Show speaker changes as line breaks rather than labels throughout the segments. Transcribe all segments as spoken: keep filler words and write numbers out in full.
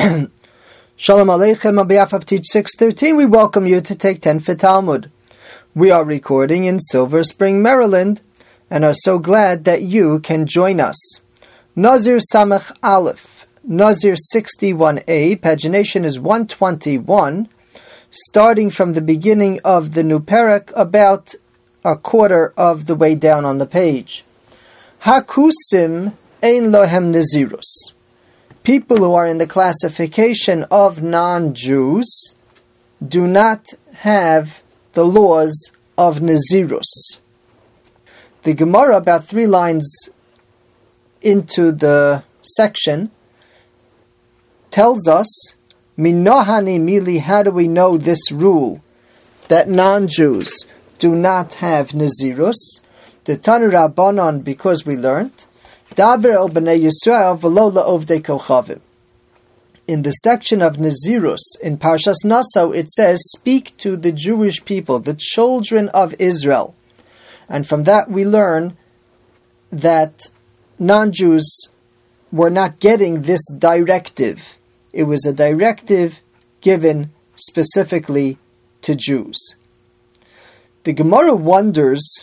Shalom Aleichem, on behalf of Teach six thirteen, we welcome you to take ten for Talmud. We are recording in Silver Spring, Maryland, and are so glad that you can join us. Nazir Samach Aleph, Nazir sixty-one A, pagination is one twenty-one, starting from the beginning of the new parak, about a quarter of the way down on the page. Hakusim ein lohem nazirus. People who are in the classification of non-Jews do not have the laws of Nazirus. The Gemara, about three lines into the section, tells us, Minohani mili, how do we know this rule that non-Jews do not have Nazirus? The Tanu Rabbanon, because we learned, Daber el b'nei Yisrael v'lo la'ovdei kochavim. In the section of Nazirus, in Parshas Naso, it says, speak to the Jewish people, the children of Israel. And from that we learn that non-Jews were not getting this directive. It was a directive given specifically to Jews. The Gemara wonders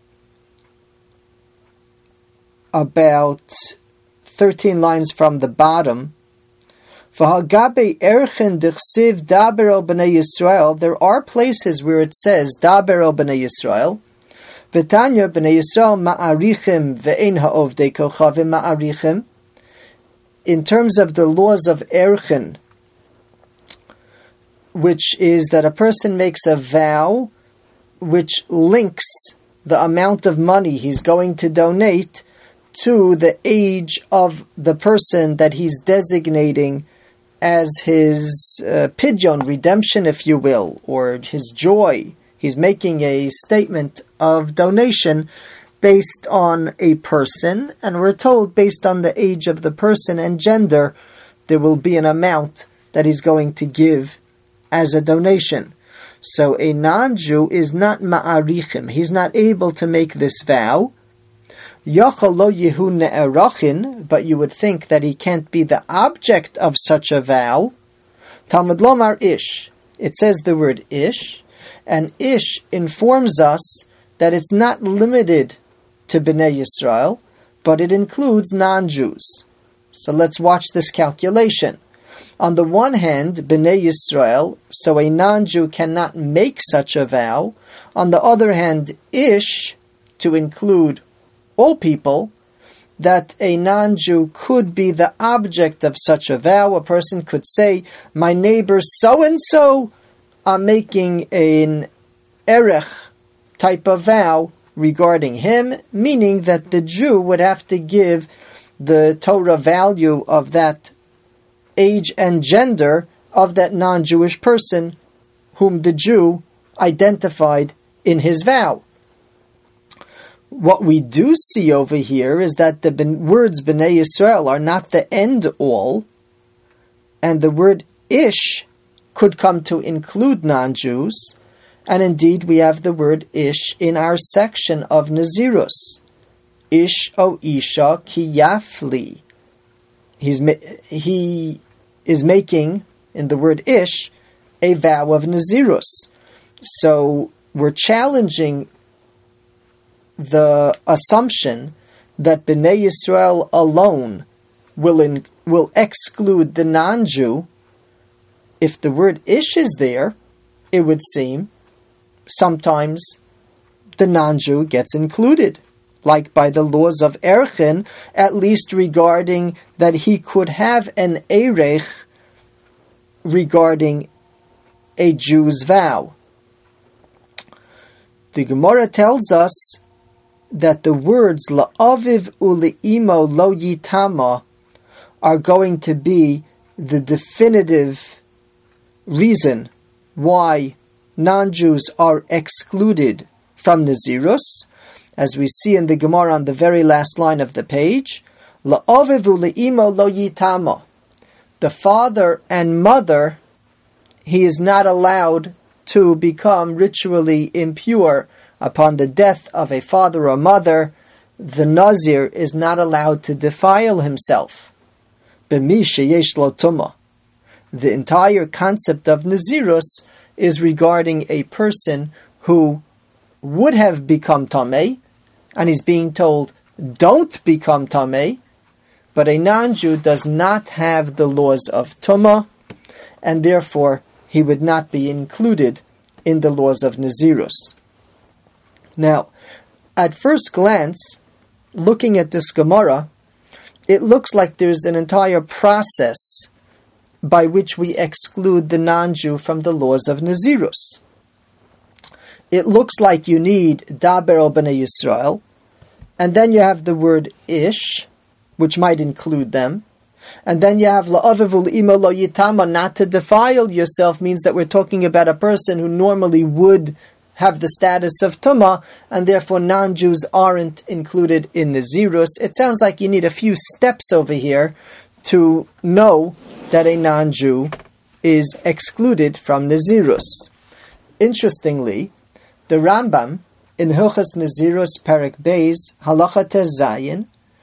about thirteen lines from the bottom. There are places where it says Daber el b'nei Yisrael. V'tanya b'nei Yisrael ma'arichim ve'ein ha'ovdei kochavim ma'arichim. In terms of the laws of Erchin, which is that a person makes a vow which links the amount of money he's going to donate to the age of the person that he's designating as his uh, pidyon, redemption, if you will, or his joy. He's making a statement of donation based on a person, and we're told based on the age of the person and gender, there will be an amount that he's going to give as a donation. So a non-Jew is not ma'arichim. He's not able to make this vow. Yachal lo yehu ne'erachin, but you would think that he can't be the object of such a vow. Talmud lomar ish. It says the word ish, and ish informs us that it's not limited to Bnei Yisrael, but it includes non-Jews. So let's watch this calculation. On the one hand, Bnei Yisrael, so a non-Jew cannot make such a vow. On the other hand, ish, to include all people, that a non-Jew could be the object of such a vow. A person could say, my neighbor so-and-so are making an erech type of vow regarding him, meaning that the Jew would have to give the Torah value of that age and gender of that non-Jewish person whom the Jew identified in his vow. What we do see over here is that the ben- words Bnei Yisrael are not the end all, and the word ish could come to include non-Jews, and indeed we have the word ish in our section of Nazirus. Ish o isha ki yafli. He's ma- he is making, in the word ish, a vow of Nazirus. So we're challenging the assumption that Bnei Yisrael alone will in, will exclude the non-Jew. If the word ish is there, it would seem sometimes the non-Jew gets included, like by the laws of Erchin, at least regarding that he could have an erech regarding a Jew's vow. The Gemara tells us that the words la'aviv u'le'imo lo yitama are going to be the definitive reason why non-Jews are excluded from Nazirus, as we see in the Gemara on the very last line of the page. La'aviv u'le'imo lo yitama. The father and mother, he is not allowed to become ritually impure. Upon the death of a father or mother, the Nazir is not allowed to defile himself. B'mi sheyesh lo tumah. the entire concept of Nazirus is regarding a person who would have become Tameh, and he's being told, don't become Tameh, but a non-Jew does not have the laws of Tumah, and therefore he would not be included in the laws of Nazirus. Now, at first glance, looking at this Gemara, it looks like there's an entire process by which we exclude the non-Jew from the laws of Nazirus. It looks like you need Daber el Bnei Yisrael, and then you have the word Ish, which might include them, and then you have La'avivul Imo Lo Yitama, not to defile yourself, means that we're talking about a person who normally would have the status of Tumah, and therefore non-Jews aren't included in Nazirus. It sounds like you need a few steps over here to know that a non-Jew is excluded from Nazirus. Interestingly, the Rambam in Hilchas Nazirus Perek Beis Halacha Tezayin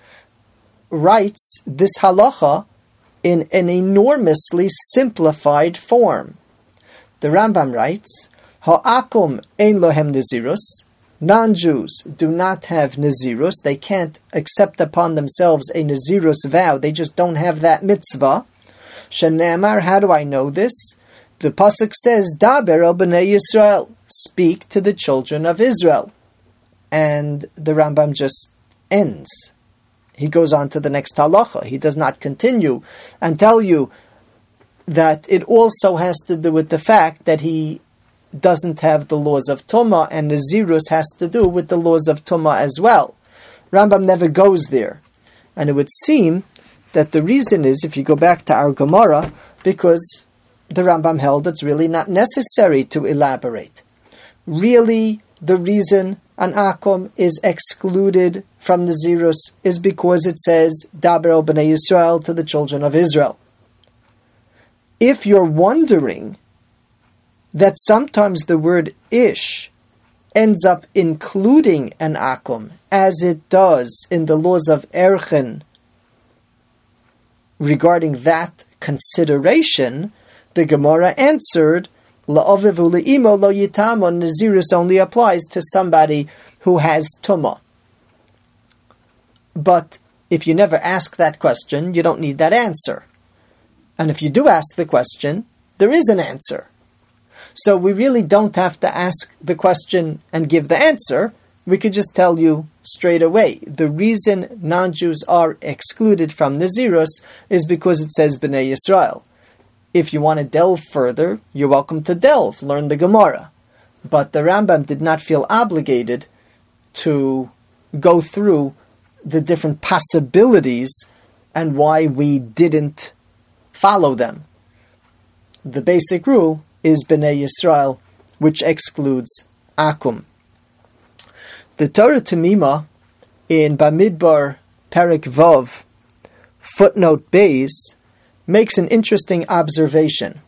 writes this halacha in an enormously simplified form. The Rambam writes, Ha'akum ein lohem Nazirus. Non-Jews do not have Nazirus. They can't accept upon themselves a Nazirus vow. They just don't have that mitzvah. Shenemar, how do I know this? The pasuk says, Daber el Bnei Yisrael, speak to the children of Israel. And the Rambam just ends. He goes on to the next halacha. He does not continue and tell you that it also has to do with the fact that he doesn't have the laws of Tumah, and Nazirus has to do with the laws of Tumah as well. Rambam never goes there. And it would seem that the reason is, if you go back to our Gemara, because the Rambam held it's really not necessary to elaborate. Really, the reason an Akum is excluded from Nazirus is because it says, Daber el Bnei Yisrael, to the children of Israel. If you're wondering that sometimes the word Ish ends up including an Akum, as it does in the laws of Erchen, regarding that consideration, the Gemara answered, La'avivu le'imo lo yitamo, Nazirus only applies to somebody who has Tumah. But if you never ask that question, you don't need that answer. And if you do ask the question, there is an answer. So we really don't have to ask the question and give the answer. We could just tell you straight away. The reason non-Jews are excluded from Nazirus is because it says Bnei Yisrael. If you want to delve further, you're welcome to delve, learn the Gemara. But the Rambam did not feel obligated to go through the different possibilities and why we didn't follow them. The basic rule is Bnei Yisrael, which excludes Akum. The Torah Temimah in Bamidbar Perek Vav, footnote Beis, makes an interesting observation.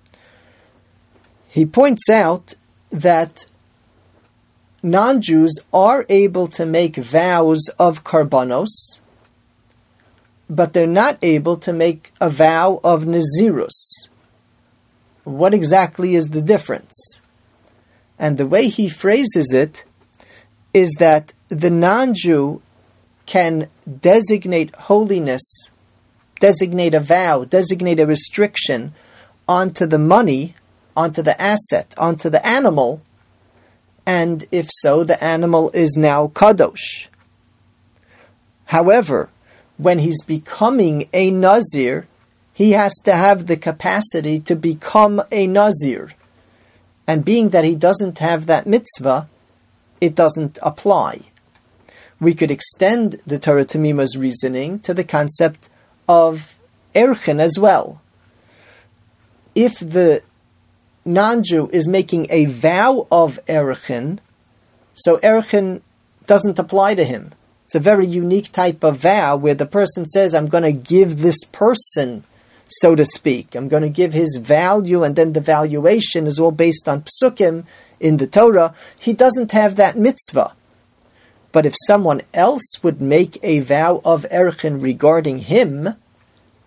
He points out that non-Jews are able to make vows of karbanos, but they're not able to make a vow of Nazirus. What exactly is the difference? And the way he phrases it is that the non-Jew can designate holiness, designate a vow, designate a restriction onto the money, onto the asset, onto the animal, and if so, the animal is now kadosh. However, when he's becoming a Nazir, he has to have the capacity to become a Nazir. And being that he doesn't have that mitzvah, it doesn't apply. We could extend the Torah Temimah's reasoning to the concept of Erchen as well. If the non-Jew is making a vow of Erchen, so Erchen doesn't apply to him. It's a very unique type of vow where the person says, I'm going to give this person, so to speak. I'm going to give his value, and then the valuation is all based on psukim in the Torah. He doesn't have that mitzvah. But if someone else would make a vow of Erchen regarding him,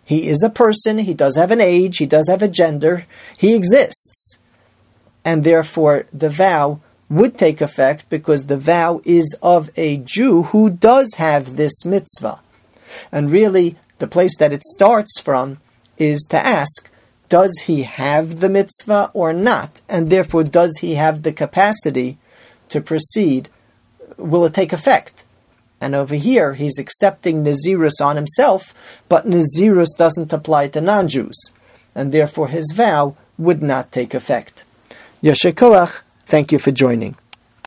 He is a person, he does have an age, he does have a gender, he exists. And therefore the vow would take effect because the vow is of a Jew who does have this mitzvah. And really, the place that it starts from is to ask, does he have the mitzvah or not? And therefore, does he have the capacity to proceed? Will it take effect? And over here, he's accepting Nazirus on himself, but Nazirus doesn't apply to non-Jews. And therefore, his vow would not take effect. Yasher Koach, thank you for joining.